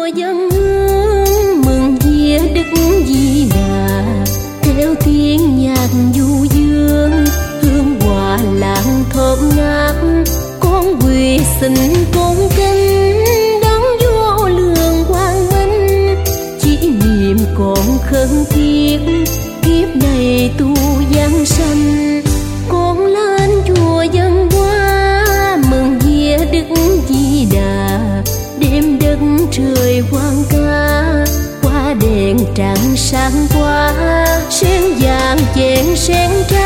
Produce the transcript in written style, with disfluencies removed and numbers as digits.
chùa dân hương mừng vía Đức Di Đà, theo tiếng nhạc du dương hương hòa làng thơm ngát. Con quỳ xin tôn kính đón vô lượng quang minh, chỉ niệm còn khấn thiết kiếp này tu giảng sanh. Con lên chùa dân hoa mừng vía Đức Di Đà, đêm đất trời hoang ca qua đèn trăng sáng qua sen vàng chén sen trắng.